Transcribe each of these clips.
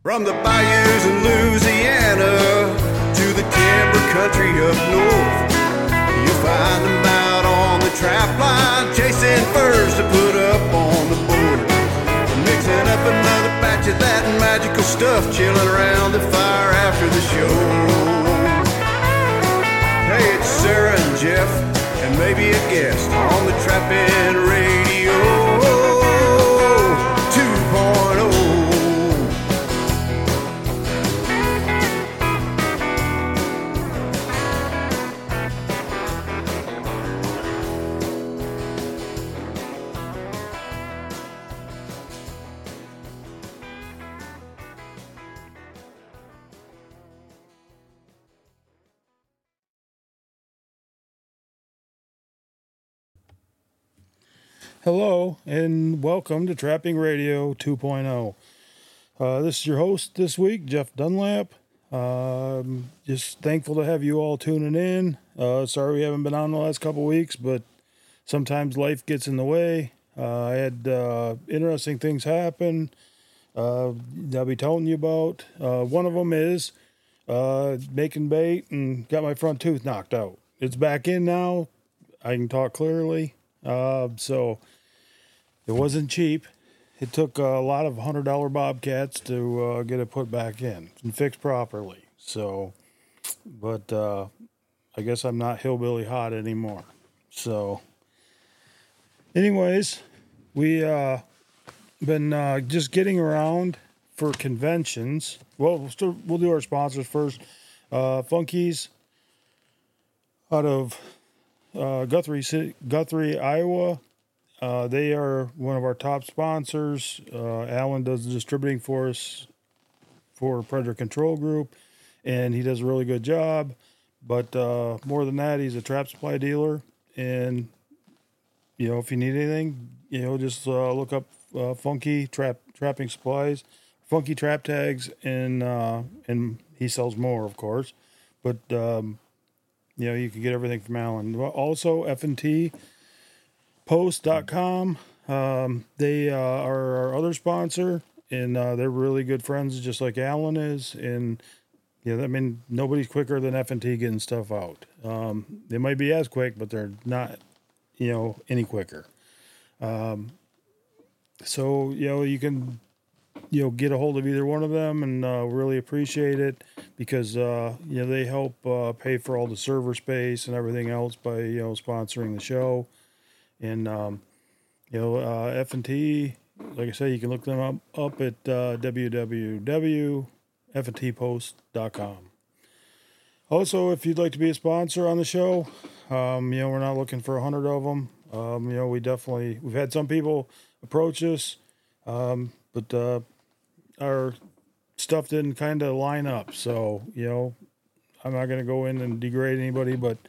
From the bayous in Louisiana to the timber country up north, you'll find them out on the trap line, chasing furs to put up on the board. Mixing up another batch of that magical stuff, chilling around the fire after the show. Hey, it's Sarah and Jeff, and maybe a guest on the Trapping Radio 2.0. Hello, and welcome to Trapping Radio 2.0. This is your host this week, Jeff Dunlap. Just thankful to have you all tuning in. Sorry we haven't been on the last couple weeks, but sometimes life gets in the way. I had interesting things happen that I'll be telling you about. One of them is making bait and got my front tooth knocked out. It's back in now. I can talk clearly. So it wasn't cheap. It took a lot of $100 bobcats to get it put back in and fixed properly. So, but I guess I'm not hillbilly hot anymore. So, anyways, we been just getting around for conventions. Well, we'll do our sponsors first. Funkies out of Guthrie, Iowa. They are one of our top sponsors. Alan does the distributing for us for Predator Control Group, and he does a really good job. But more than that, he's a trap supply dealer. And, you know, if you need anything, you know, just look up Funky Trapping Supplies, Funky Trap Tags, and he sells more, of course. But, you know, you can get everything from Alan. Also, F&T Post.com. They are our other sponsor, and they're really good friends, just like Alan is. And yeah, I mean, nobody's quicker than F&T getting stuff out. They might be as quick, but they're not, you know, any quicker. So, you know, you can, you know, get a hold of either one of them, and really appreciate it because, you know, they help pay for all the server space and everything else by, you know, sponsoring the show. And, you know, F&T, like I say, you can look them up at www.fntpost.com. Also, if you'd like to be a sponsor on the show, you know, we're not looking for 100 of them. You know, we've had some people approach us, but our stuff didn't kind of line up. So, you know, I'm not going to go in and degrade anybody, but,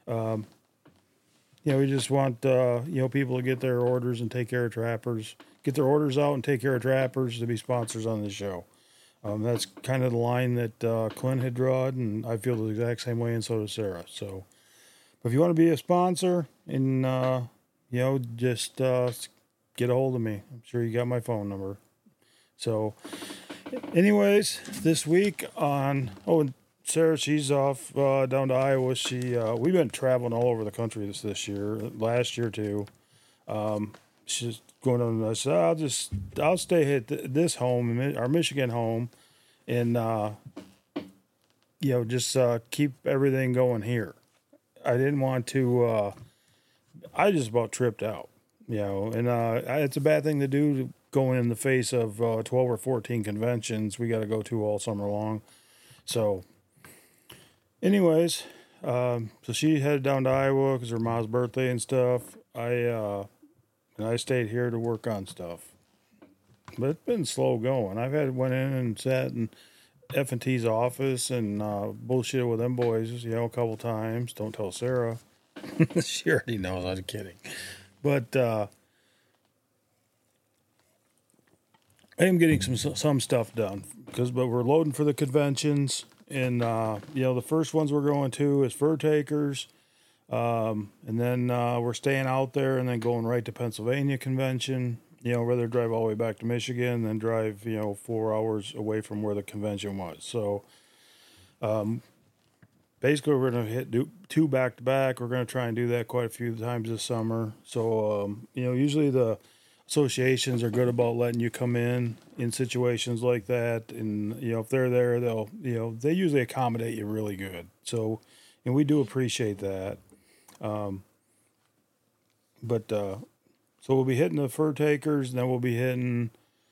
you know, we just want, you know, people to get their orders and take care of trappers, get their orders out and take care of trappers to be sponsors on the show. That's kind of the line that Clint had drawn, and I feel the exact same way, and so does Sarah. So, if you want to be a sponsor and, you know, just get a hold of me. I'm sure you got my phone number. So, anyways, this week and Sarah, she's off down to Iowa. We've been traveling all over the country this year, last year too. She's going on. I said, I'll stay at this home, our Michigan home, and you know, just keep everything going here. I didn't want to. I just about tripped out, you know, and it's a bad thing to do going in the face of 12 or 14 conventions we got to go to all summer long. So. Anyways, so she headed down to Iowa because her mom's birthday and stuff. I stayed here to work on stuff, but it's been slow going. Went in and sat in F&T's office and bullshit with them boys, you know, a couple times. Don't tell Sarah. She already knows. I'm kidding, but I am getting some stuff done but we're loading for the conventions. And, you know, the first ones we're going to is Fur Takers. And then we're staying out there and then going right to Pennsylvania convention. rather drive all the way back to Michigan than drive 4 hours away from where the convention was. So basically, we're going to do two back to back. We're going to try and do that quite a few times this summer. So, usually the associations are good about letting you come in situations like that. And, if they're there, they'll, they usually accommodate you really good. So, and we do appreciate that. But, so we'll be hitting the fur takers, and then we'll be hitting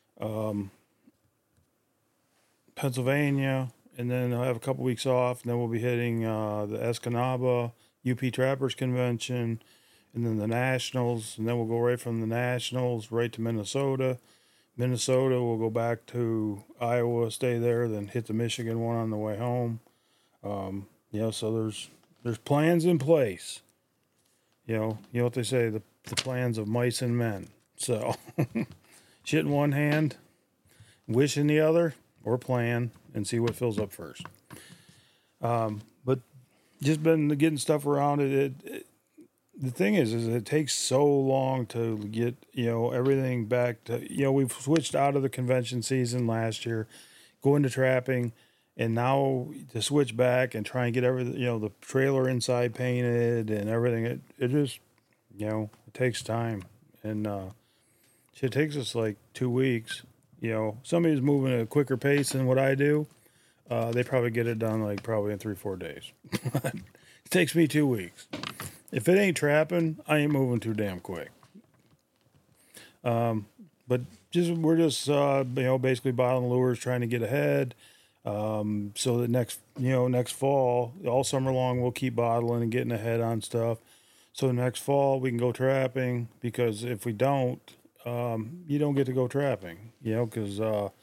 Pennsylvania, and then I'll have a couple weeks off, and then we'll be hitting the Escanaba UP Trappers Convention, and then the Nationals, and then we'll go right from the Nationals right to Minnesota. Minnesota, we'll go back to Iowa, stay there, then hit the Michigan one on the way home. So there's plans in place. You know what they say, the plans of mice and men. So shit in one hand, wish in the other, or plan, and see what fills up first. But just been getting stuff around it. The thing is it takes so long to get, everything back to, we've switched out of the convention season last year, go into trapping, and now to switch back and try and get everything, the trailer inside painted and everything, it just, it takes time. And it takes us like 2 weeks. Somebody's moving at a quicker pace than what I do. They probably get it done like probably in 3-4 days. It takes me 2 weeks. If it ain't trapping, I ain't moving too damn quick. But we're just basically bottling lures, trying to get ahead. So that next fall, all summer long, we'll keep bottling and getting ahead on stuff. So next fall we can go trapping, because if we don't, you don't get to go trapping, because,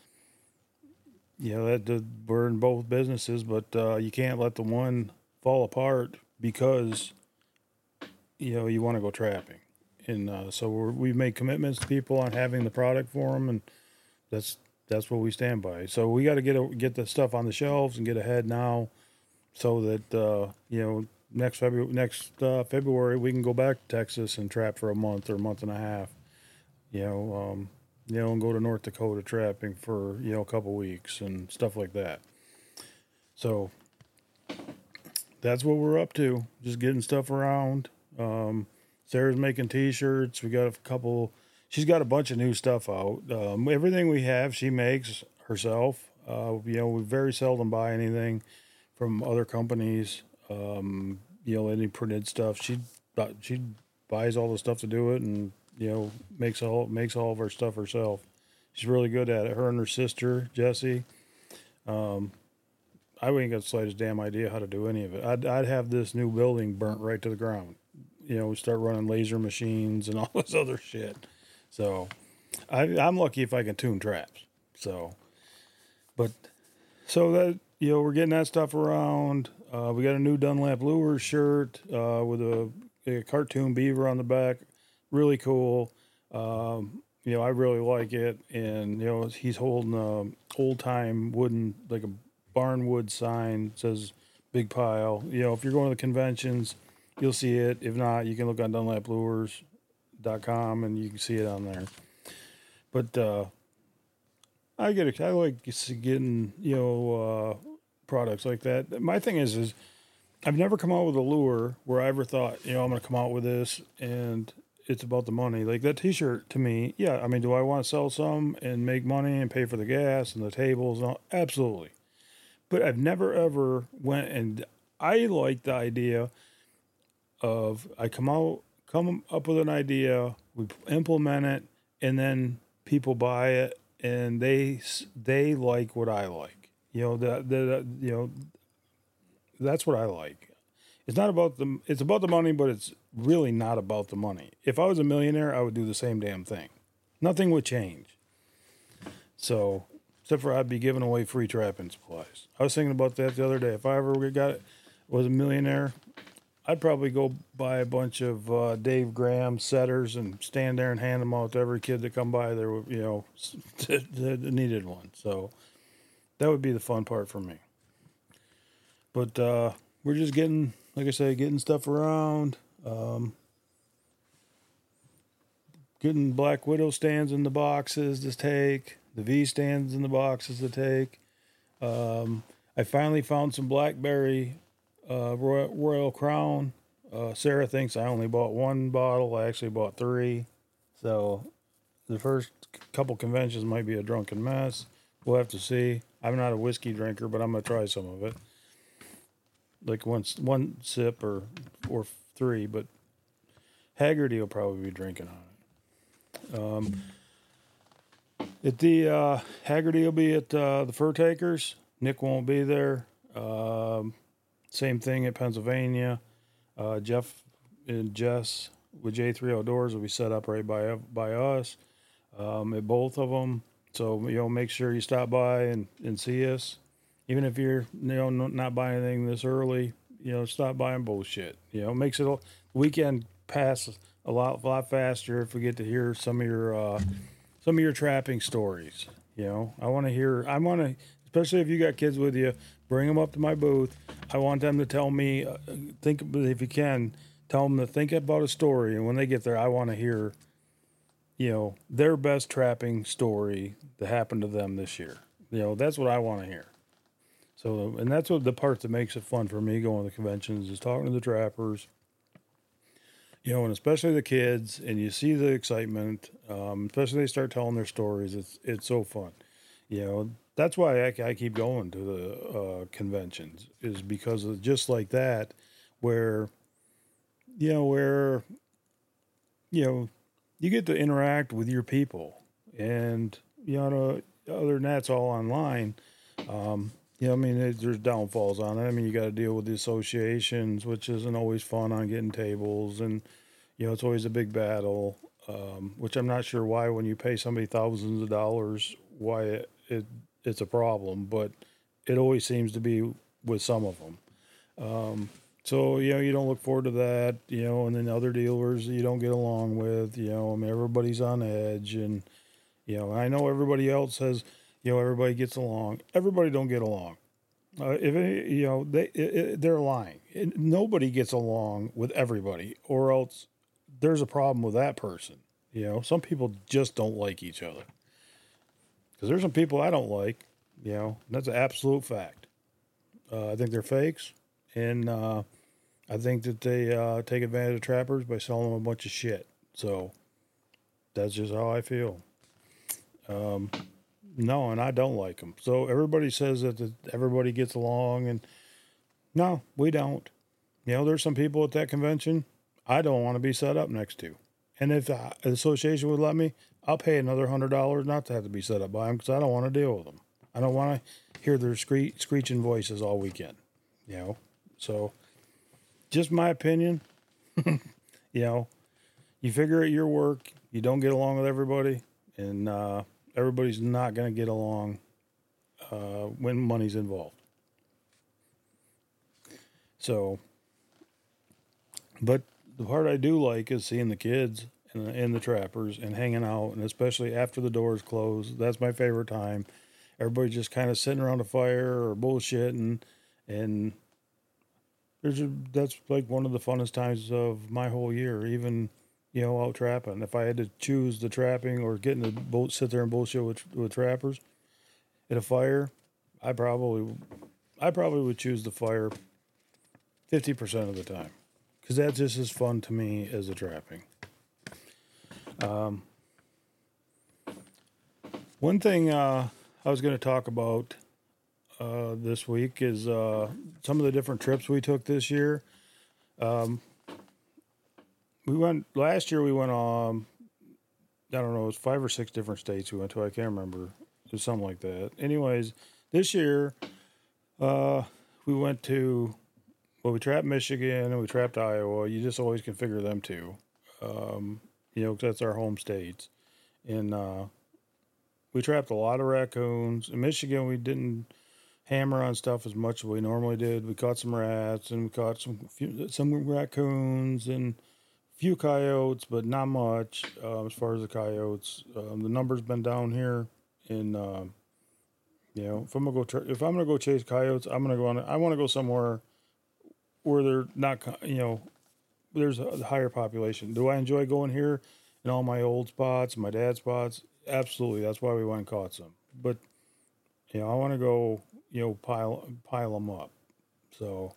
we're in both businesses, but, you can't let the one fall apart because, you want to go trapping. And, so we've made commitments to people on having the product for them, and that's what we stand by. So we got to get the stuff on the shelves and get ahead now, so that, next February we can go back to Texas and trap for a month or a month and a half. And go to North Dakota trapping for, a couple weeks and stuff like that. So that's what we're up to, just getting stuff around. Sarah's making t-shirts. We got she's got a bunch of new stuff out. Everything we have, she makes herself. We very seldom buy anything from other companies. Any printed stuff. She buys all the stuff to do it, and makes all of our stuff herself. She's really good at it. Her and her sister Jessie. I ain't got the slightest damn idea how to do any of it. I'd have this new building burnt right to the ground. We start running laser machines and all this other shit. So I'm lucky if I can tune traps. So that we're getting that stuff around. We got a new Dunlap Lures shirt with a cartoon beaver on the back. Really cool. I really like it. And, he's holding a old time wooden, like a barn wood sign, says Big Pile. If you're going to the conventions, you'll see it. If not, you can look on DunlapLures.com and you can see it on there. But, I like getting, products like that. My thing is I've never come out with a lure where I ever thought, I'm going to come out with this and it's about the money. Like that t-shirt to me, yeah. I mean, do I want to sell some and make money and pay for the gas and the tables and all? Absolutely. But I've never ever went, and I like the idea of I come up with an idea, we implement it, and then people buy it and they like what I like. That's what I like. It's about the money, but it's really not about the money. If I was a millionaire, I would do the same damn thing. Nothing would change. So, except for I'd be giving away free trapping supplies. I was thinking about that the other day. If I ever was a millionaire, I'd probably go buy a bunch of Dave Graham setters and stand there and hand them out to every kid that come by there, that needed one. So that would be the fun part for me. But we're just getting, like I say, getting stuff around, getting Black Widow stands in the boxes to take, the V stands in the boxes to take. I finally found some Blackberry Royal Crown. Sarah thinks I only bought one bottle. I actually bought three. So the first couple conventions might be a drunken mess. We'll have to see. I'm not a whiskey drinker, but I'm going to try some of it. Like one sip or three, but Haggerty will probably be drinking on it. At the Haggerty will be at the Fur Takers. Nick won't be there. Same thing at Pennsylvania. Jeff and Jess with J3 Outdoors will be set up right by us at both of them. So make sure you stop by and see us, even if you're not buying anything this early. Stop by and bullshit. Makes it weekend pass a lot faster if we get to hear some of your trapping stories. I want to, especially if you got kids with you, bring them up to my booth. I want them to tell me, if you can, tell them to think about a story. And when they get there, I want to hear, their best trapping story that happened to them this year. That's what I want to hear. So, and that's what the part that makes it fun for me going to the conventions is talking to the trappers, and especially the kids, and you see the excitement, especially they start telling their stories. It's so fun. That's why I keep going to the conventions, is because of just like that, where you get to interact with your people, and other than that, it's all online. There's downfalls on it. You got to deal with the associations, which isn't always fun on getting tables, and it's always a big battle. Which I'm not sure why, when you pay somebody thousands of dollars, why it's a problem, but it always seems to be with some of them. So, you don't look forward to that, and then other dealers you don't get along with, everybody's on edge, and, I know everybody else says, everybody gets along. Everybody don't get along. They're lying. Nobody gets along with everybody, or else there's a problem with that person. Some people just don't like each other. Because there's some people I don't like, that's an absolute fact. I think they're fakes, and I think that they take advantage of trappers by selling them a bunch of shit. So that's just how I feel. No, and I don't like them. So everybody says that everybody gets along, and no, we don't. There's some people at that convention I don't want to be set up next to. And if the association would let me, I'll pay another $100 not to have to be set up by them, because I don't want to deal with them. I don't want to hear their screeching voices all weekend. So just my opinion. You figure at your work, you don't get along with everybody, and everybody's not going to get along when money's involved. So, but the part I do like is seeing the kids and the trappers and hanging out, and especially after the doors close. That's my favorite time. Everybody's just kind of sitting around a fire or bullshitting, and that's like one of the funnest times of my whole year, even, out trapping. If I had to choose the trapping or getting the boat, sit there and bullshit with trappers at a fire, I probably would choose the fire 50% of the time, because that's just as fun to me as the trapping. One thing I was going to talk about this week is some of the different trips we took this year. Last year we went on, I don't know, it was 5 or 6 different states we went to. I can't remember. It was something like that. Anyways, this year we went to, we trapped Michigan and we trapped Iowa. You just always can figure them two, because that's our home states. And we trapped a lot of raccoons. In Michigan, we didn't hammer on stuff as much as we normally did. We caught some rats, and we caught some raccoons and a few coyotes, but not much as far as the coyotes. The number's been down here, and if I'm gonna go chase coyotes, I want to go somewhere where they're not, there's a higher population. Do I enjoy going here in all my old spots, my dad's spots. Absolutely, that's why we went and caught some. But I want to go, pile them up. So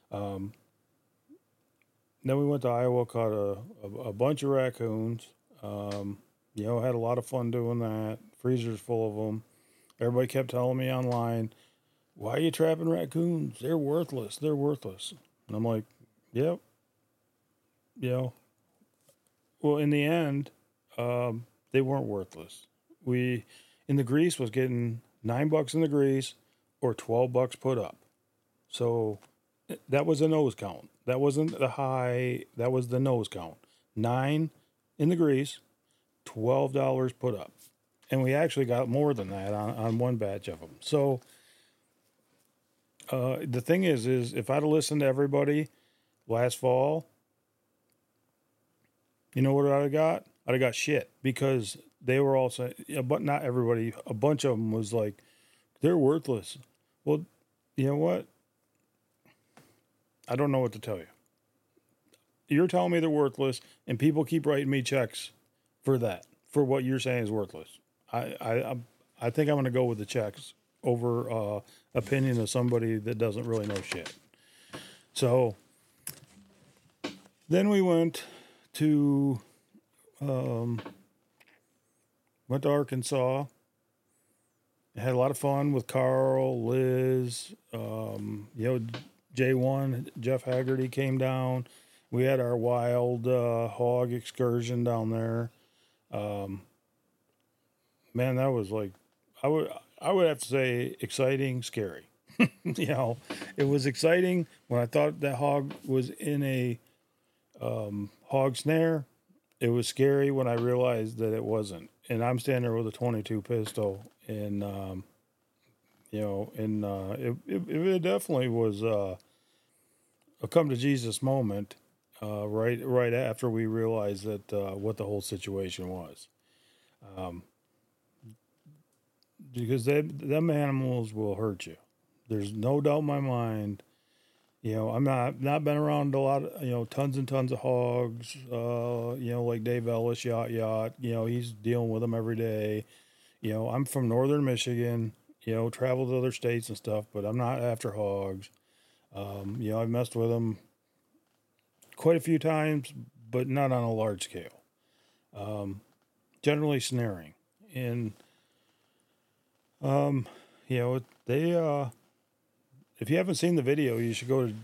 then we went to Iowa, caught a bunch of raccoons. Had a lot of fun doing that. Freezers full of them. Everybody kept telling me online, "Why are you trapping raccoons? They're worthless. They're worthless." And I'm like, "Yep." Well, in the end, they weren't worthless. We in the grease was getting $9 in the grease or $12 put up. So that was a nose count. That wasn't the high. That was the nose count. 9 in the grease, $12 put up, and we actually got more than that on one batch of them. So the thing is if I'd have listened to everybody last fall, you know what I'd have got? I'd have got shit because they were all saying, but not everybody. A bunch of them was like, they're worthless. Well, you know what? I don't know what to tell you. You're telling me they're worthless, and people keep writing me checks for that, for what you're saying is worthless. I think I'm going to go with the checks over opinion of somebody that doesn't really know shit. So then we went to Arkansas. Had a lot of fun with Carl, Liz, J1, Jeff Haggerty came down. We had our wild hog excursion down there. Man, that was like, I would have to say exciting, scary. It was exciting when I thought that hog was in a hog snare. It was scary when I realized that it wasn't. And I'm standing there with a 22 pistol, and it definitely was a come to Jesus moment. Right after we realized that what the whole situation was, because them animals will hurt you. There's no doubt in my mind. I'm not been around a lot of, tons and tons of hogs, like Dave Ellis, Yacht, he's dealing with them every day. I'm from northern Michigan, travel to other states and stuff, but I'm not after hogs. I've messed with them quite a few times, but not on a large scale. Generally snaring. And, they, if you haven't seen the video, you should go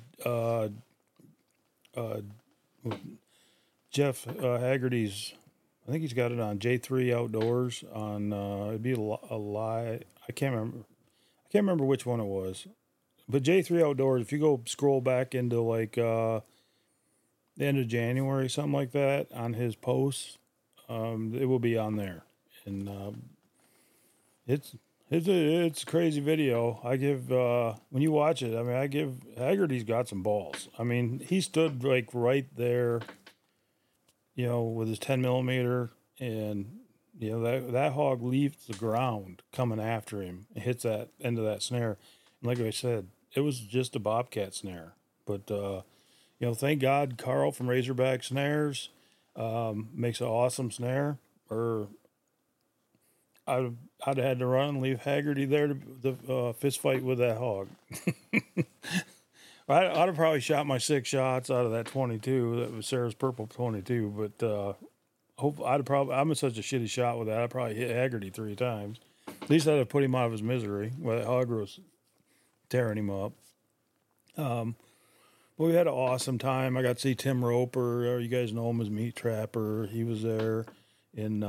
to Jeff Haggerty's. I think he's got it on J3 Outdoors on. It'd be a lie. I can't remember which one it was, but J3 Outdoors. If you go scroll back into like the end of January, something like that, on his posts, it will be on there, and it's a crazy video. I give when you watch it. I mean, I give Haggerty's got some balls. I mean, he stood like right there, with his 10 millimeter, and that hog leaves the ground coming after him and hits that end of that snare. And like I said, it was just a bobcat snare, but thank God Carl from Razorback Snares makes an awesome snare. Or I'd have had to run and leave Haggerty there to fist fight with that hog. I'd have probably shot my 6 shots out of that 22. That was Sarah's Purple 22. But I'm such a shitty shot with that. I'd probably hit Haggerty 3 times. At least I'd have put him out of his misery while that hog was tearing him up. But we had an awesome time. I got to see Tim Roper. You guys know him as Meat Trapper. He was there. And,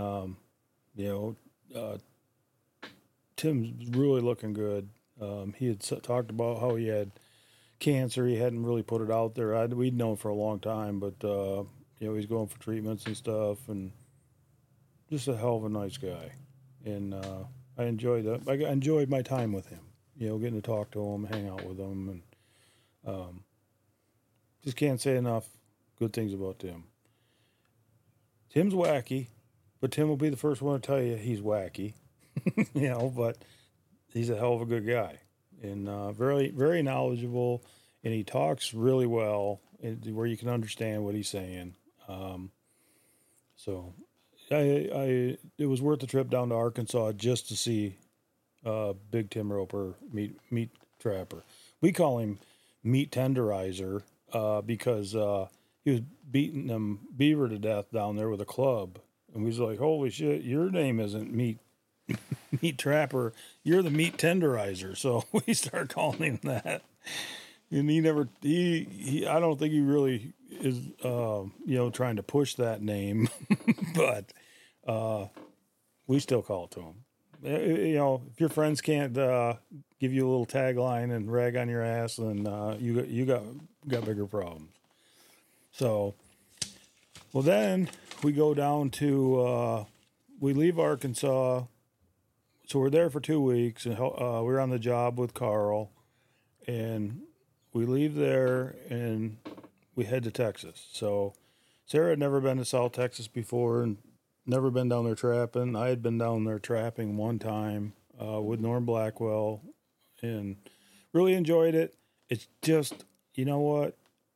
Tim's really looking good. He had talked about how he had cancer. He hadn't really put it out there. We'd known for a long time, but he's going for treatments and stuff, and just a hell of a nice guy. And I enjoyed that. I enjoyed my time with him. Getting to talk to him, hang out with him, and just can't say enough good things about Tim. Tim's wacky, but Tim will be the first one to tell you he's wacky. But he's a hell of a good guy, and very, very knowledgeable, and he talks really well where you can understand what he's saying. So it was worth the trip down to Arkansas just to see Big Tim Roper, meat trapper. We call him meat tenderizer because he was beating them beaver to death down there with a club, and we was like, "Holy shit, your name isn't meat trapper, you're the meat tenderizer." So we started calling him that, and he I don't think he really is trying to push that name, but we still call it to him. If your friends can't give you a little tagline and rag on your ass, then you got bigger problems. So, well, then we go down to we leave Arkansas. So we're there for 2 weeks, and we're on the job with Carl, and we leave there and we head to Texas. So Sarah had never been to South Texas before and never been down there trapping. I had been down there trapping one time with Norm Blackwell and really enjoyed it. It's just, you know what?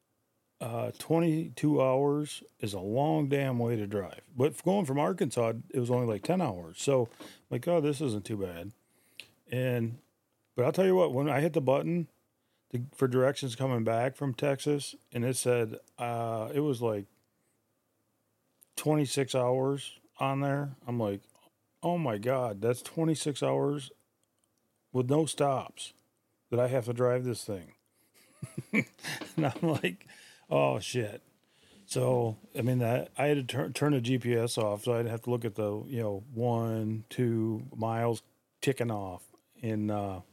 22 hours is a long damn way to drive. But going from Arkansas, it was only like 10 hours. So, like, oh, this isn't too bad. But I'll tell you what, when I hit the button for directions coming back from Texas, and it said it was like 26 hours on there, I'm like, oh my God, that's 26 hours with no stops that I have to drive this thing. And I'm like, oh shit. So, I mean, I had to turn the GPS off, so I'd have to look at the, 1, 2 miles ticking off. And,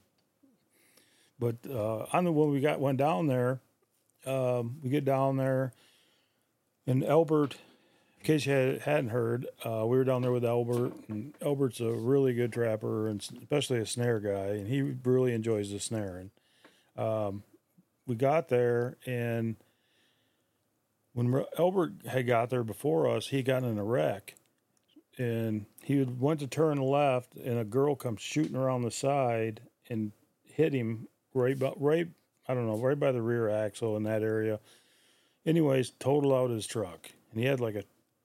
when we went down there, we get down there, and Albert, in case you hadn't heard, we were down there with Albert, and Albert's a really good trapper, and especially a snare guy, and he really enjoys the snaring. We got there, and when Albert had got there before us, he got in a wreck, and he went to turn left, and a girl comes shooting around the side and hit him right by the rear axle in that area. Anyways, totaled out his truck, and he had like a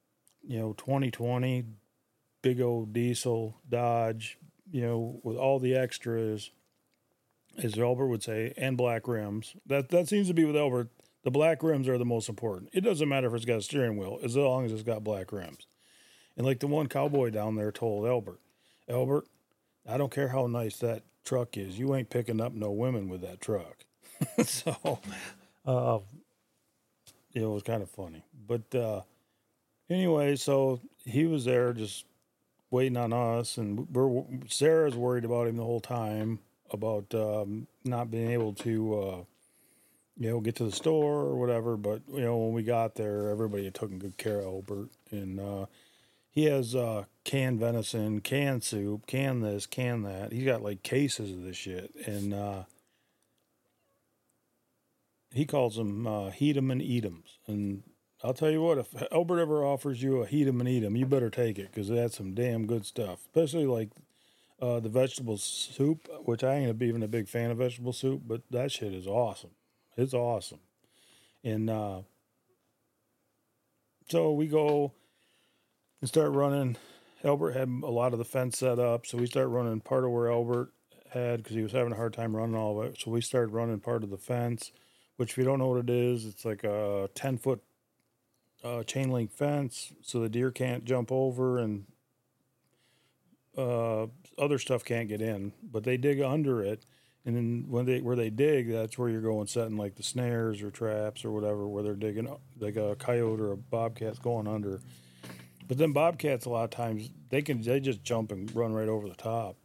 2020 big old diesel Dodge, with all the extras, as Albert would say, and black rims. That seems to be with Albert. The black rims are the most important. It doesn't matter if it's got a steering wheel, as long as it's got black rims. And like the one cowboy down there told Albert, I don't care how nice that truck is, you ain't picking up no women with that truck. So, it was kind of funny. But anyway, so he was there just waiting on us, and Sarah's worried about him the whole time about not being able to get to the store or whatever. But when we got there, everybody had taken good care of Albert, and he has canned venison, canned soup, canned this, canned that. He's got like cases of this shit, and he calls them heat 'em and eat 'ems. And I'll tell you what, if Albert ever offers you a heat 'em and eat 'em, you better take it, because that's some damn good stuff. Especially like the vegetable soup, which I ain't even a big fan of vegetable soup, but that shit is awesome. It's awesome. And so we go and start running. Albert had a lot of the fence set up, so we start running part of where Albert had, because he was having a hard time running all of it. So we started running part of the fence, which, if you don't know what it is, it's like a 10-foot chain link fence, so the deer can't jump over, and other stuff can't get in. But they dig under it, and then where they dig, that's where you're going setting like the snares or traps or whatever, where they're digging, like a coyote or a bobcat's going under. But then bobcats, a lot of times, they just jump and run right over the top.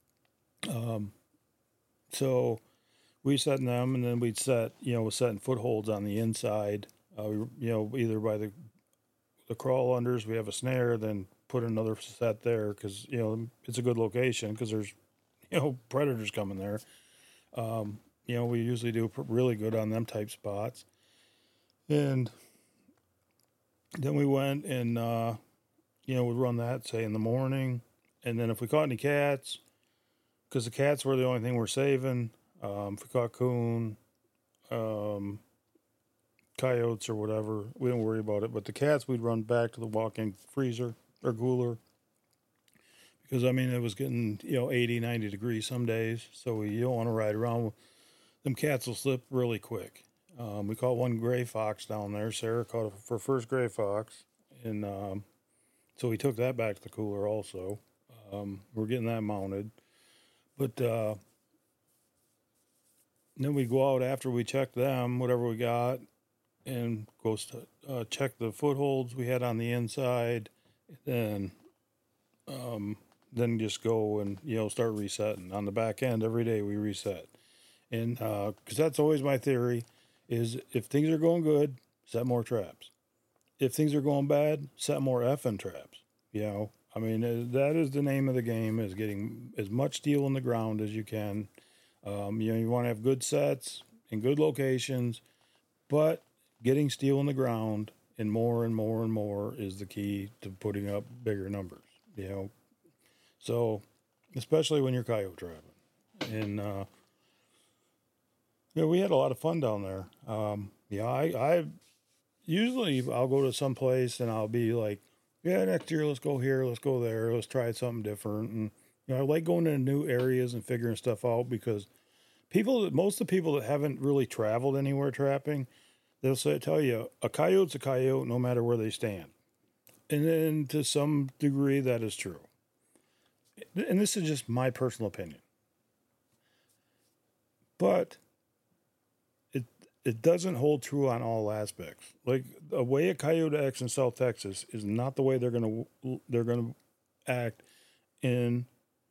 So we set them, and then we'd set, setting footholds on the inside. Either by the crawl unders, we have a snare, then put another set there, because it's a good location, because there's predators coming there. We usually do really good on them type spots. And then we went and we'd run that, say, in the morning, and then if we caught any cats, because the cats were the only thing we're saving. If we caught coon, coyotes or whatever, we didn't worry about it. But the cats, we'd run back to the walk-in freezer, or cooler. Because, I mean, it was getting, 80, 90 degrees some days. So you don't want to ride around. Them cats will slip really quick. We caught one gray fox down there. Sarah caught her first gray fox. And so we took that back to the cooler also. We're getting that mounted. But then we go out after we check them, whatever we got, and go check the footholds we had on the inside. Then just go and start resetting on the back end. Every day we reset, and because that's always my theory, is if things are going good, set more traps. If things are going bad, set more effing traps. I mean, that is the name of the game, is getting as much steel in the ground as you can. You want to have good sets in good locations, but getting steel in the ground and more and more and more is the key to putting up bigger numbers. So, especially when you're coyote trapping. And, we had a lot of fun down there. I usually I'll go to some place and I'll be like, yeah, next year let's go here, let's go there, let's try something different. And, I like going into new areas and figuring stuff out, because most of the people that haven't really traveled anywhere trapping, they'll tell you a coyote's a coyote no matter where they stand. And then to some degree that is true. And this is just my personal opinion. But it doesn't hold true on all aspects. Like, the way a coyote acts in South Texas is not the way they're gonna act in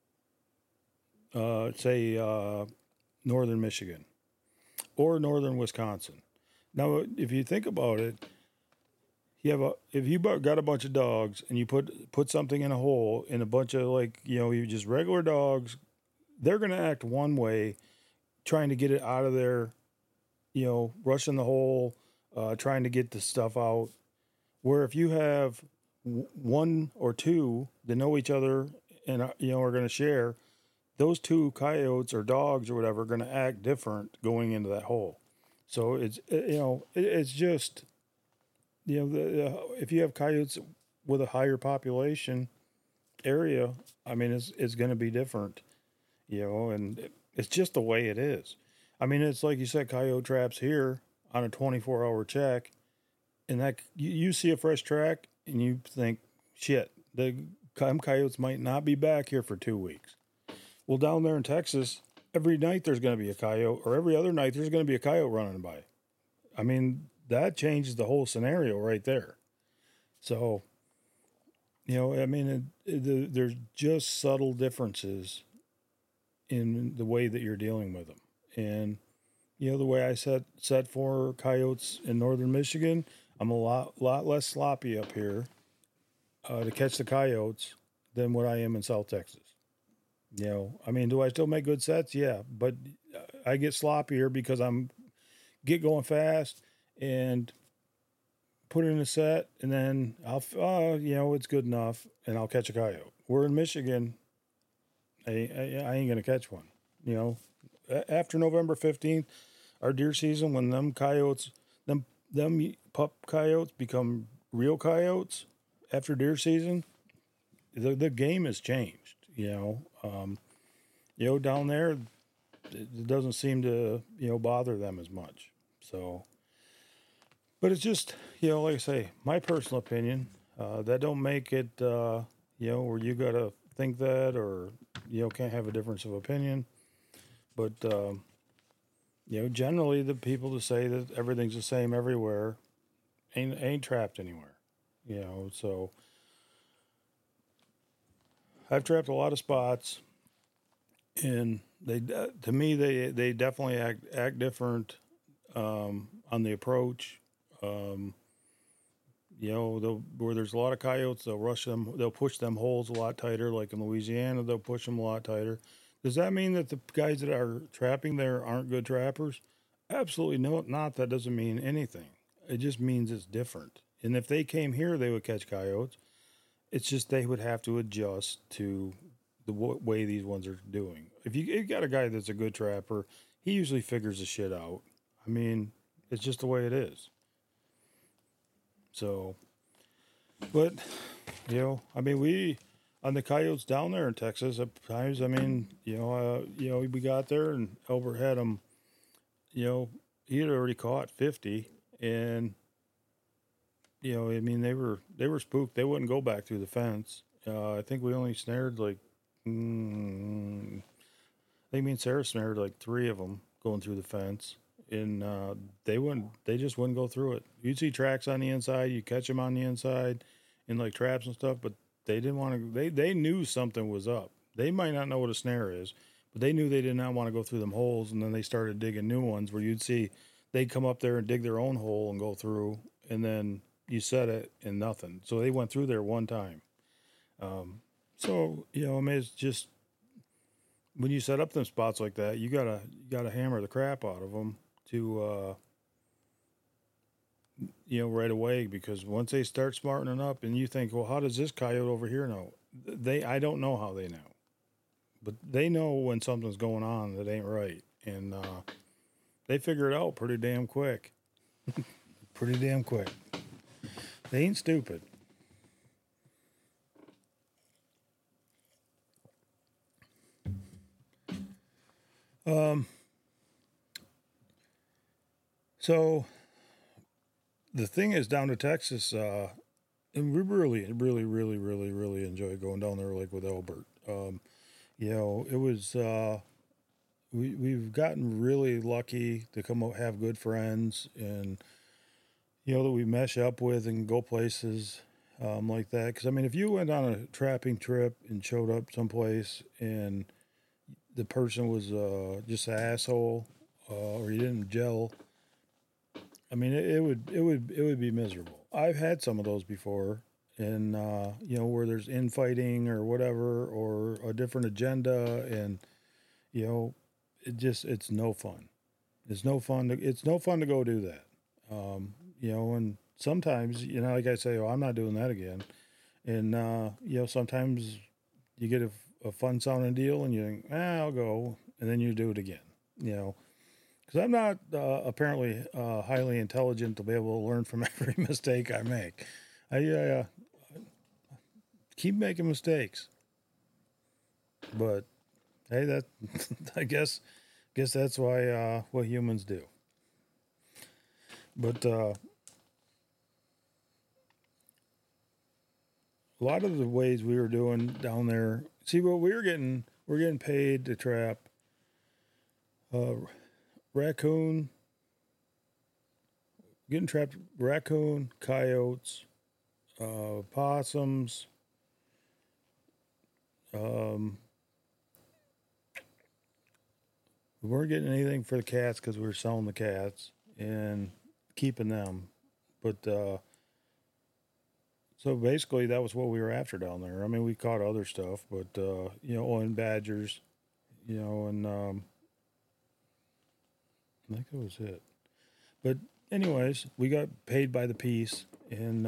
say northern Michigan or northern Wisconsin. Now, if you think about it, if you got a bunch of dogs and you put something in a hole in a bunch of you just regular dogs, they're going to act one way, trying to get it out of there, rushing the hole, trying to get the stuff out. Where if you have one or two that know each other and are going to share, those two coyotes or dogs or whatever are going to act different going into that hole. So it's just. If you have coyotes with a higher population area, I mean, it's going to be different, and it's just the way it is. I mean, it's like you said, coyote traps here on a 24-hour check, and that you see a fresh track and you think, shit, the coyotes might not be back here for 2 weeks. Well, down there in Texas, every night there's going to be a coyote, or every other night there's going to be a coyote running by. I mean, that changes the whole scenario right there. So, I mean, there's just subtle differences in the way that you're dealing with them. And, the way I set for coyotes in northern Michigan, I'm a lot less sloppy up here to catch the coyotes than what I am in South Texas. I mean, do I still make good sets? Yeah, but I get sloppier because get going fast and put it in a set, and then it's good enough, and I'll catch a coyote. We're in Michigan, I ain't gonna catch one. After November 15th, our deer season, when them coyotes, them pup coyotes become real coyotes after deer season, the game has changed. Down there, it doesn't seem to bother them as much. So. But it's just, like I say, my personal opinion. That don't make it, where you got to think that, or, can't have a difference of opinion. But, generally the people that say that everything's the same everywhere ain't trapped anywhere. So I've trapped a lot of spots, and to me, they definitely act different on the approach. Where there's a lot of coyotes, they'll rush them, they'll push them holes a lot tighter. Like in Louisiana, they'll push them a lot tighter. Does that mean that the guys that are trapping there aren't good trappers? Absolutely not. That doesn't mean anything. It just means it's different. And if they came here, they would catch coyotes. It's just they would have to adjust to the way these ones are doing. If you got a guy that's a good trapper, he usually figures the shit out. I mean, it's just the way it is. So, But I mean, we on the coyotes down there in Texas at times. I mean, we got there and Albert had him. He had already caught 50, and I mean, they were spooked. They wouldn't go back through the fence. I think we only snared like, I think me and Sarah snared like three of them going through the fence, and they wouldn't. They just wouldn't go through it. You'd see tracks on the inside. You catch them on the inside, in like traps and stuff. But they didn't want to. They knew something was up. They might not know what a snare is, but they knew they did not want to go through them holes. And then they started digging new ones where you'd see they'd come up there and dig their own hole and go through, and then you set it and nothing. So they went through there one time. So I mean, it's just when you set up them spots like that, you gotta hammer the crap out of them to right away, because once they start smartening up and you think, well, how does this coyote over here know? I don't know how they know, but they know when something's going on that ain't right, and they figure it out pretty damn quick. Pretty damn quick. They ain't stupid. So the thing is, down to Texas, and we really, really, really, really, really enjoy going down there, like with Albert. It was we've gotten really lucky to come out, have good friends, and that we mesh up with and go places like that. Because I mean, if you went on a trapping trip and showed up someplace and the person was just an asshole, or you didn't gel, I mean, it would be miserable. I've had some of those before, and where there's infighting or whatever, or a different agenda, and it's no fun. It's no fun to go do that. And sometimes like I say, oh, I'm not doing that again, and sometimes you get a fun sounding deal, and you think, I'll go, and then you do it again. Because I'm not apparently highly intelligent to be able to learn from every mistake I make. I keep making mistakes, but hey, that I guess that's why what humans do. But a lot of the ways we were doing down there, see what we're getting paid to trap uh, raccoon, getting trapped raccoon, coyotes, possums. We weren't getting anything for the cats because we were selling the cats and keeping them. But so basically, that was what we were after down there. I mean, we caught other stuff, but and badgers, and I think that was it. But anyways, we got paid by the piece, and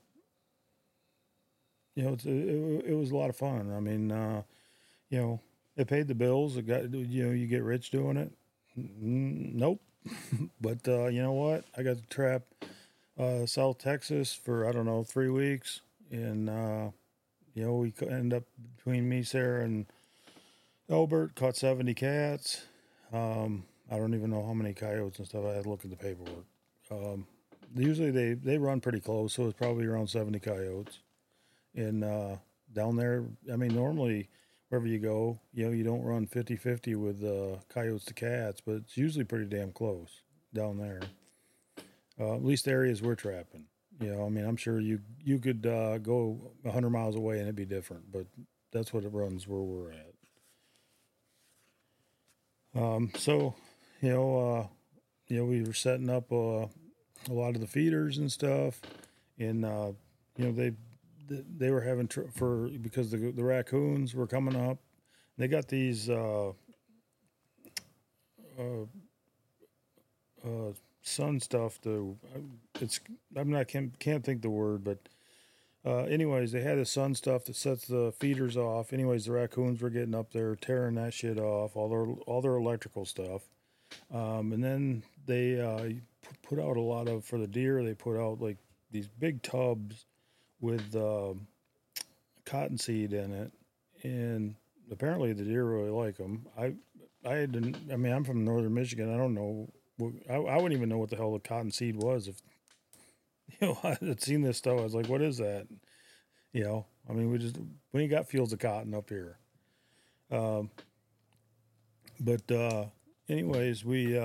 it was a lot of fun. I mean, it paid the bills. It got you get rich doing it. Nope. But you know what? I got to trap South Texas for I don't know 3 weeks, and we end up between me, Sarah, and Albert caught 70 cats. I don't even know how many coyotes and stuff. I had to look at the paperwork. Usually they run pretty close, so it's probably around 70 coyotes. And down there, I mean, normally wherever you go, you don't run 50-50 with coyotes to cats, but it's usually pretty damn close down there. At least the areas we're trapping. I mean, I'm sure you could go 100 miles away and it'd be different, but that's what it runs where we're at. So, we were setting up a lot of the feeders and stuff, and they were having because the raccoons were coming up. They got these sun stuff. Can't think the word, but anyways, they had the sun stuff that sets the feeders off. Anyways, the raccoons were getting up there, tearing that shit off, all their electrical stuff. And then they put out a lot of for the deer. They put out like these big tubs with cottonseed in it, and apparently the deer really like them. I didn't. I mean, I'm from northern Michigan. I don't know. I wouldn't even know what the hell the cottonseed was if I had seen this stuff. I was like, "What is that?" I mean, we ain't got fields of cotton up here. But anyways,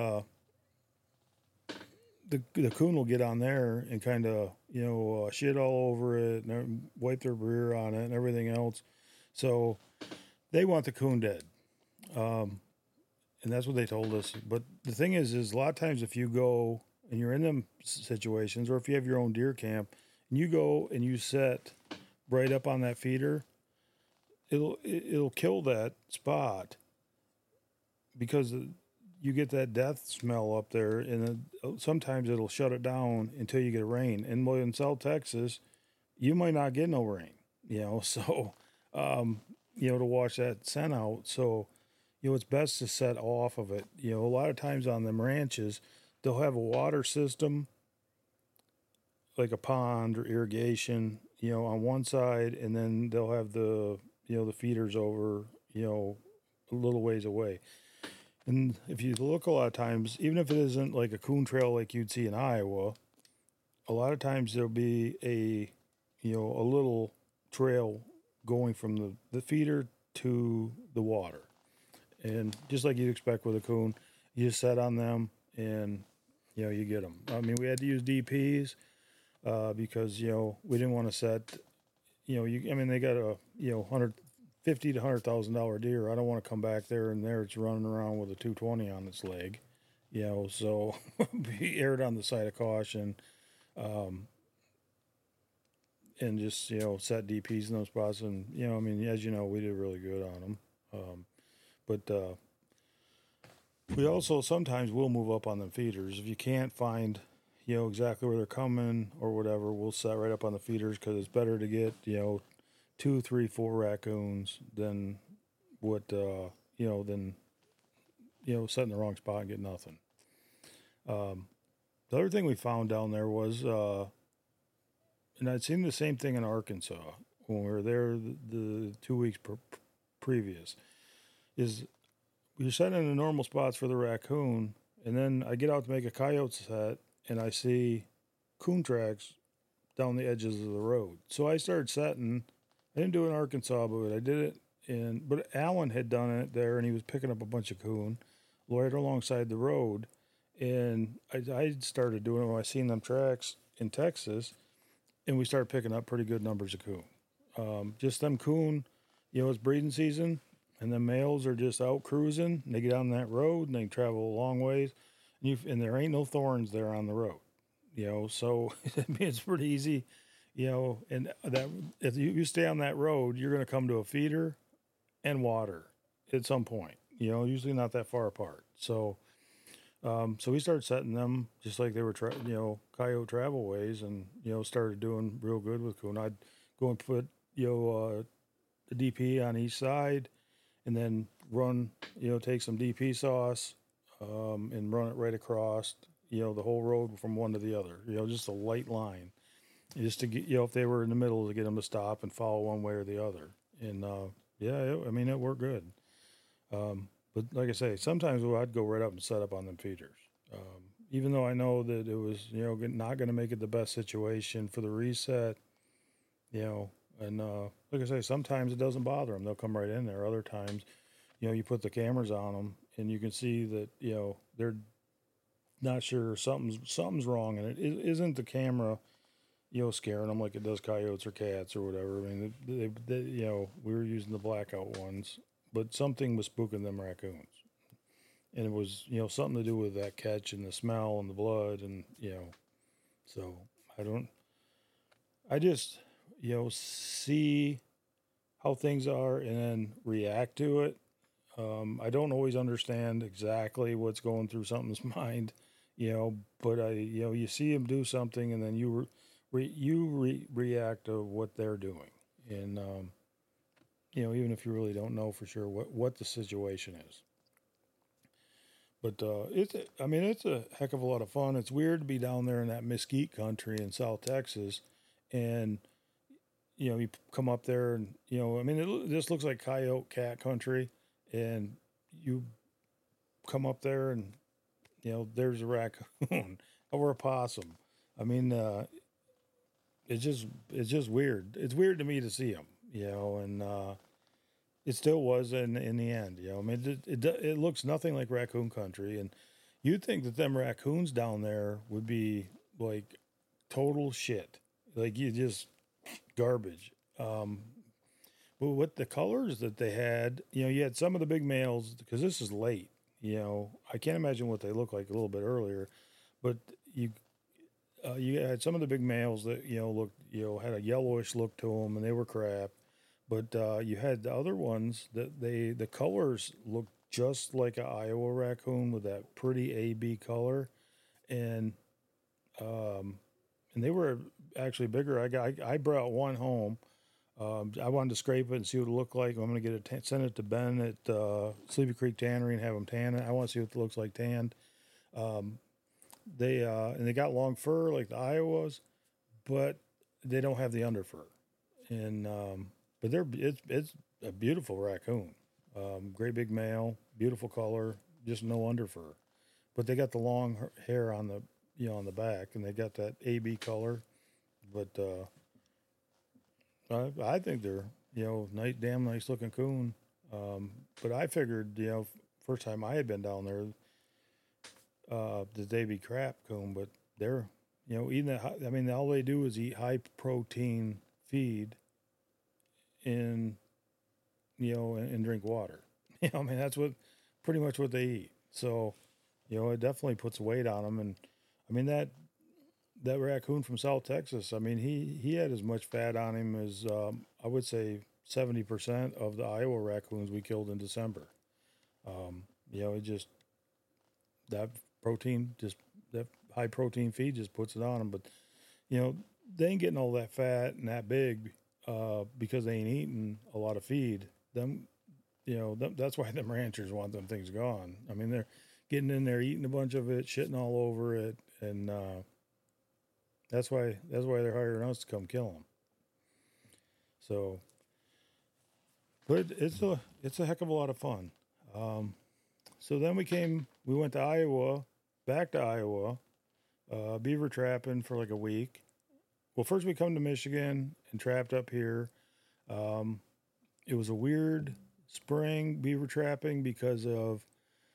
the coon will get on there and kind of shit all over it and wipe their rear on it and everything else. So they want the coon dead, and that's what they told us. But the thing is a lot of times if you go and you're in them situations, or if you have your own deer camp and you go and you set right up on that feeder, it'll kill that spot because you get that death smell up there, and sometimes it'll shut it down until you get rain. And in South Texas, you might not get no rain, so to wash that scent out. So it's best to set off of it. A lot of times on them ranches, they'll have a water system, like a pond or irrigation, on one side, and then they'll have the feeders over, a little ways away. And if you look a lot of times, even if it isn't like a coon trail like you'd see in Iowa, a lot of times there'll be a little trail going from the feeder to the water. And just like you'd expect with a coon, you just set on them and, you get them. I mean, we had to use DPs because, we didn't want to set, they got a, $50,000 to $100,000 deer. I don't want to come back there and it's running around with a 220 on its leg, so we erred on the side of caution, and just, set DPs in those spots. And, as we did really good on them. But we also sometimes will move up on them feeders. If you can't find, exactly where they're coming or whatever, we'll set right up on the feeders because it's better to get, 2, 3, 4 raccoons than what than set in the wrong spot and get nothing. The other thing we found down there was, and I'd seen the same thing in Arkansas when we were there the 2 weeks previous, is we were setting in the normal spots for the raccoon, and then I get out to make a coyote set, and I see coon tracks down the edges of the road. So I started setting. I didn't do it in Arkansas, but I did it but Alan had done it there, and he was picking up a bunch of coon right alongside the road. And I started doing it when I seen them tracks in Texas, and we started picking up pretty good numbers of coon. Just them coon, it's breeding season, and the males are just out cruising, and they get on that road, and they travel a long ways, and there ain't no thorns there on the road, so it's pretty easy. And that if you stay on that road, you're going to come to a feeder and water at some point. Usually not that far apart. So, so we started setting them just like they were, coyote travel ways, and started doing real good with coon. I'd go and put the DP on each side, and then run take some DP sauce, and run it right across the whole road from one to the other. Just a light line. Just to get, if they were in the middle, to get them to stop and follow one way or the other. And, it worked good. But like I say, sometimes I'd go right up and set up on them feeders. Even though I know that it was, not going to make it the best situation for the reset, and like I say, sometimes it doesn't bother them. They'll come right in there. Other times, you put the cameras on them and you can see that, they're not sure something's wrong. And it isn't the camera, scaring them like it does coyotes or cats or whatever. I mean, they we were using the blackout ones, but something was spooking them raccoons. And it was, something to do with that catch and the smell and the blood. And, so I just, see how things are and then react to it. I don't always understand exactly what's going through something's mind, but you see them do something and then you react to what they're doing. And, even if you really don't know for sure what the situation is. But it's a heck of a lot of fun. It's weird to be down there in that mesquite country in South Texas, and you come up there and, I mean, this looks like coyote cat country, and you come up there and, there's a raccoon or a possum. I mean, it's just weird. It's weird to me to see them, and it still was in the end. I mean, it looks nothing like raccoon country, and you'd think that them raccoons down there would be like total shit, like you just garbage. But with the colors that they had, you had some of the big males because this is late. I can't imagine what they look like a little bit earlier, but you had some of the big males that looked had a yellowish look to them, and they were crap. But you had the other ones that the colors looked just like an Iowa raccoon with that pretty AB color, and they were actually bigger. I brought one home. I wanted to scrape it and see what it looked like. I'm going to get send it to Ben at Sleepy Creek Tannery and have him tan it. I want to see what it looks like tanned. They got long fur like the Iowas, but they don't have the under fur. And but it's a beautiful raccoon, great big male, beautiful color, just no under fur. But they got the long hair on the on the back, and they got that AB color. But I think they're nice, damn nice looking coon. But I figured first time I had been down there that they'd be crap coon, but they're eating that. I mean, all they do is eat high protein feed and and drink water. I mean, that's pretty much what they eat. So it definitely puts weight on them. And I mean that raccoon from South Texas, I mean, he had as much fat on him as I would say 70% of the Iowa raccoons we killed in December. It just that high protein feed just puts it on them. But they ain't getting all that fat and that big because they ain't eating a lot of feed. That's why them ranchers want them things gone. I mean, they're getting in there, eating a bunch of it, shitting all over it, and that's why they're hiring us to come kill them. So, but it's a heck of a lot of fun. So then we went to Iowa, back to Iowa, beaver trapping for like a week. Well, first we come to Michigan and trapped up here. It was a weird spring beaver trapping because of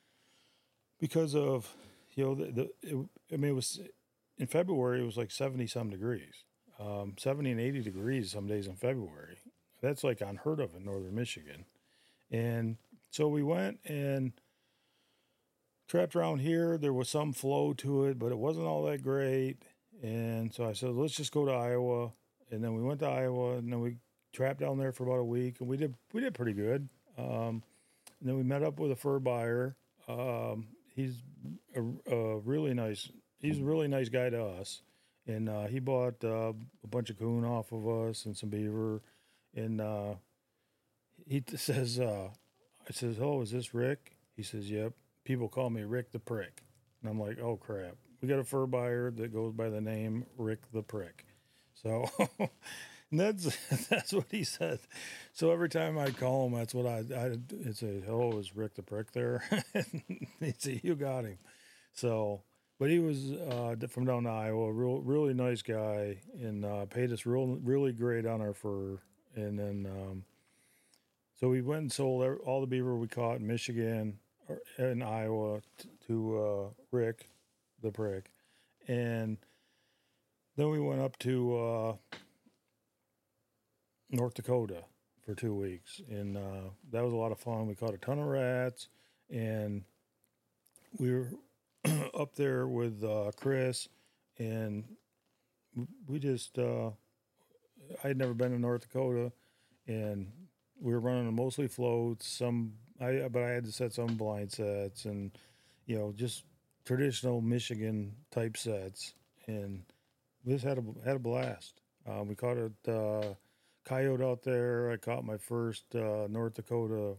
it was in February. It was like 70 some degrees, 70 and 80 degrees some days in February. That's like unheard of in northern Michigan. And so we went and trapped around here. There was some flow to it, but it wasn't all that great. And so I said, let's just go to Iowa. And then we went to Iowa, and then we trapped down there for about a week, and we did pretty good. And then we met up with a fur buyer. He's a really nice guy to us, and he bought a bunch of coon off of us and some beaver. And he says, I says, "Oh, is this Rick?" He says, "Yep." People call me Rick the Prick, and I'm like, "Oh crap." We got a fur buyer that goes by the name Rick the Prick. So and that's what he said. So every time I call him, that's what I'd say, "Hello, is Rick the Prick there?" He'd say, "You got him." So, but he was from down in Iowa, really nice guy, and paid us really great on our fur. And then so we went and sold all the beaver we caught in Michigan or in Iowa to Rick the Prick. And then we went up to North Dakota for 2 weeks, and that was a lot of fun. We caught a ton of rats, and we were up there with Chris, and we just I had never been to North Dakota, and we were running mostly floats. But I had to set some blind sets, and just traditional Michigan type sets, and we just had a blast. We caught a coyote out there. I caught my first North Dakota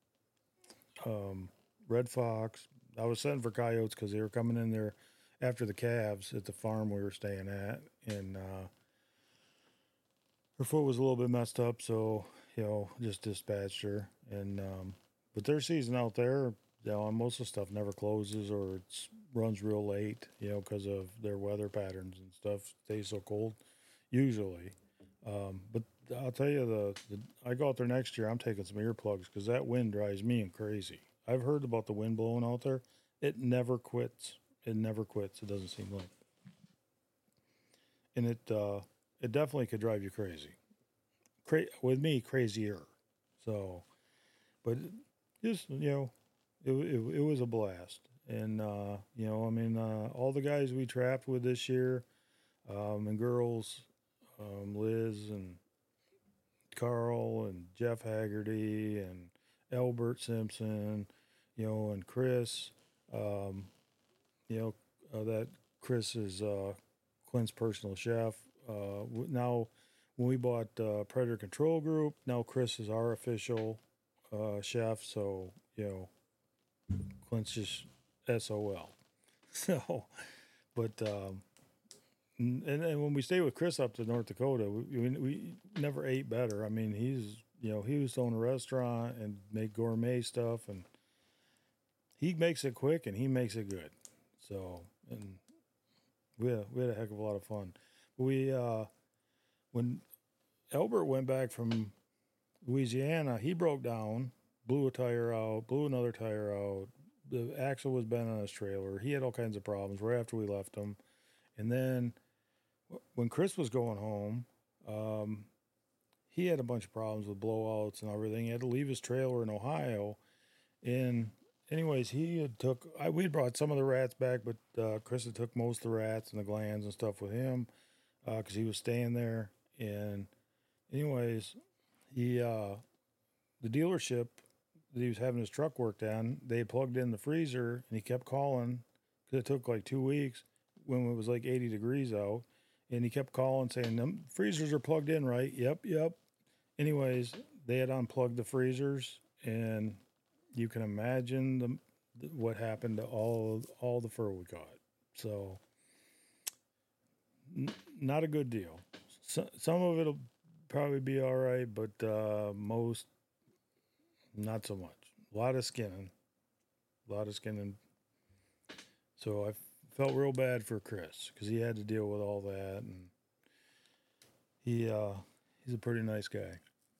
red fox. I was setting for coyotes because they were coming in there after the calves at the farm we were staying at, and her foot was a little bit messed up, so just dispatched her. And but their season out there, most of the stuff never closes or it runs real late, because of their weather patterns and stuff stays so cold usually. But I'll tell you, I go out there next year, I'm taking some earplugs because that wind drives me crazy. I've heard about the wind blowing out there. It never quits. It never quits. It doesn't seem like. And it definitely could drive you crazy. With me, crazier. So, but just it was a blast. And all the guys we trapped with this year, and girls, Liz and Carl and Jeff Haggerty and Albert Simpson, and Chris, that Chris is Clint's personal chef. Now, when we bought Predator Control Group, now Chris is our official chef. So, Clint's just SOL. So, but and when we stayed with Chris up to North Dakota, we never ate better. I mean, he was to own a restaurant and make gourmet stuff, and he makes it quick and he makes it good. So, and we had a heck of a lot of fun. We when Albert went back from Louisiana, he broke down, blew a tire out, blew another tire out. The axle was bent on his trailer. He had all kinds of problems right after we left him. And then when Chris was going home, he had a bunch of problems with blowouts and everything. He had to leave his trailer in Ohio. And anyways, we had brought some of the rats back, but Chris had took most of the rats and the glands and stuff with him because he was staying there. And anyways, the dealership that he was having his truck worked on, they plugged in the freezer, and he kept calling because it took like 2 weeks when it was like 80 degrees out. And he kept calling saying, them freezers are plugged in, right? Yep. Anyways, they had unplugged the freezers, and you can imagine what happened to all the fur we caught. So, not a good deal. Some of it'll probably be all right, but most, not so much. A lot of skinning. So I felt real bad for Chris because he had to deal with all that, and he's a pretty nice guy.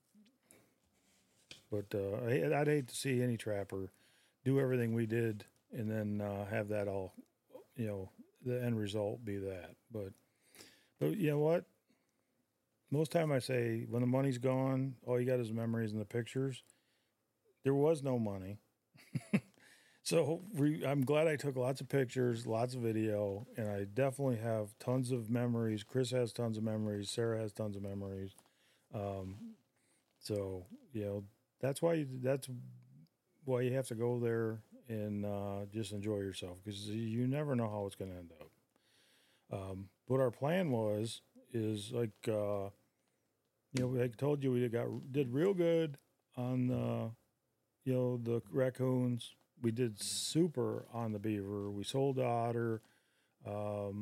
But I'd hate to see any trapper do everything we did and then have that all, the end result be that. But you know what? Most time I say when the money's gone, all you got is memories and the pictures. There was no money. So I'm glad I took lots of pictures, lots of video, and I definitely have tons of memories. Chris has tons of memories. Sarah has tons of memories. So that's why you have to go there and just enjoy yourself because you never know how it's going to end up. What our plan is like I told you we did real good on the raccoons. We did super on the beaver. We sold the otter, for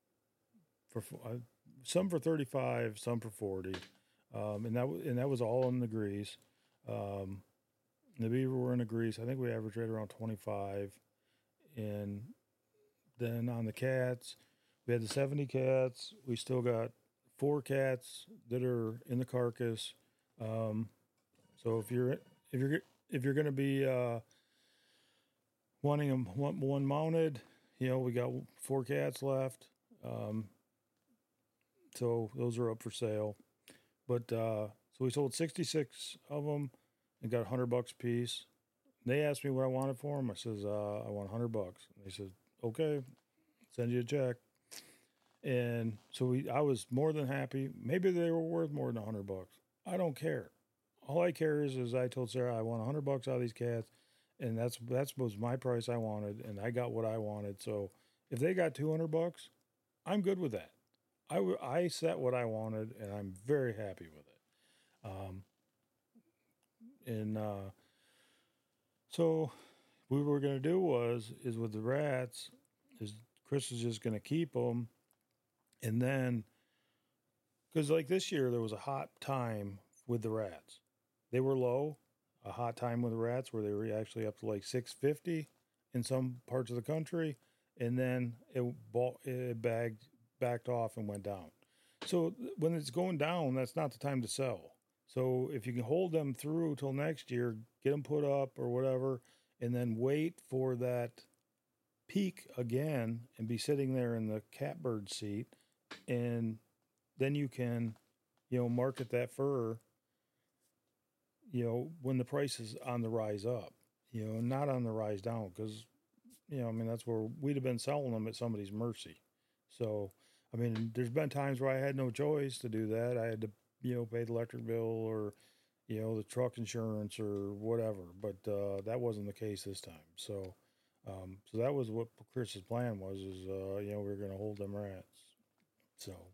some for 35, some for 40, and that was all in the grease. The beaver were in the grease. I think we averaged right around 25, and then on the cats, we had the 70 cats. We still got 4 cats that are in the carcass. So if you're going to be wanting one mounted, we got 4 cats left. So those are up for sale. But so we sold 66 of them and got $100 a piece. They asked me what I wanted for them. I says I want $100. And they said, okay, send you a check. And so I was more than happy. Maybe they were worth more than $100. I don't care. All I care is I told Sarah I want $100 out of these cats, and that was my price I wanted, and I got what I wanted. So if they got $200, I'm good with that. I set what I wanted, and I'm very happy with it. So what we were going to do is with the rats, is Chris is just going to keep them, and then Because like this year, there was a hot time with the rats. They were low, a hot time with the rats where they were actually up to like 650 in some parts of the country, and then it backed off and went down. So when it's going down, that's not the time to sell. So if you can hold them through till next year, get them put up or whatever, and then wait for that peak again and be sitting there in the catbird seat, and then you can, market that fur, when the price is on the rise up, not on the rise down, because, I mean, that's where we'd have been selling them at somebody's mercy. So, I mean, there's been times where I had no choice to do that. I had to, pay the electric bill or, the truck insurance or whatever, but that wasn't the case this time. So, so that was what Chris's plan was, is, we were going to hold them rats. So,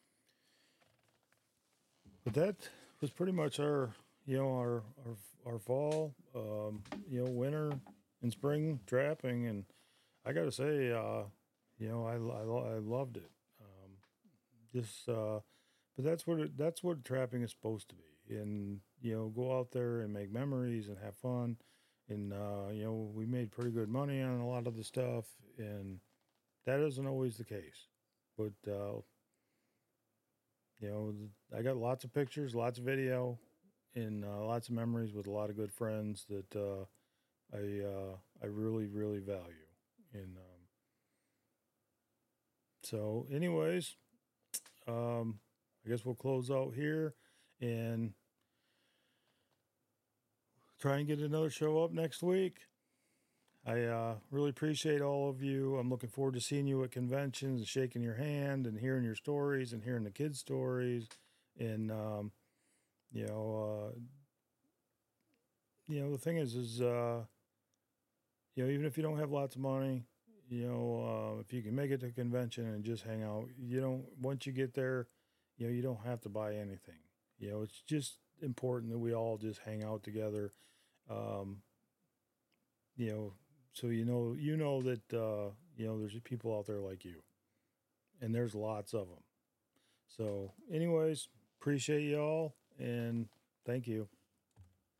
but that was pretty much our, our fall, winter and spring trapping. And I got to say, I loved it. Just, but that's what trapping is supposed to be. And, go out there and make memories and have fun. And, we made pretty good money on a lot of the stuff, and that isn't always the case. But, I got lots of pictures, lots of video, and lots of memories with a lot of good friends that I really, really value. And so, anyways, I guess we'll close out here and try and get another show up next week. I really appreciate all of you. I'm looking forward to seeing you at conventions and shaking your hand and hearing your stories and hearing the kids' stories. And, the thing is, even if you don't have lots of money, if you can make it to a convention and just hang out, once you get there, you don't have to buy anything. It's just important that we all just hang out together. So that there's people out there like you, and there's lots of them. So, anyways, appreciate y'all, and thank you.